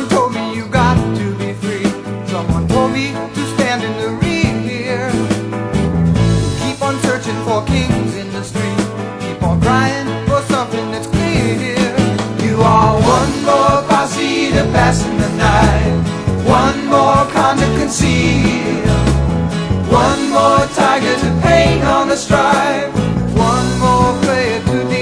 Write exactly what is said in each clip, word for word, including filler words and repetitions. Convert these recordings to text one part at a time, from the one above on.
Someone told me you got to be free. Someone told me to stand in the rear. Keep on searching for kings in the street. Keep on crying for something that's clear. You are one more posse to pass in the night, one more con to conceal, one more tiger to paint on the stripe, one more player to deal.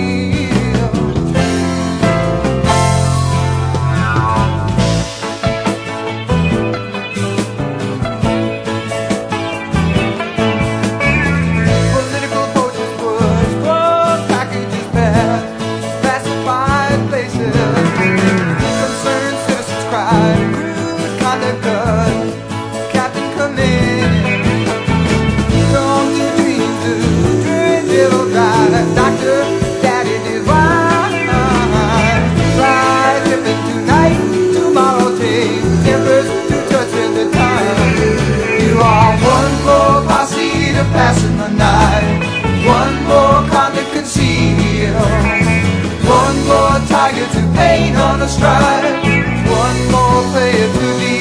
Political poachers push, drug packages pass, classified places. Concerned citizens cry, crude conduct cut, Captain come in. Come to dreams to dread little die, Doctor Daddy Divine. Try living tonight, tomorrow takes embers to touch in the time. You are one more posse to pass in the night, one more con to conceal, one more tiger to paint on the stripe, one more player to deal.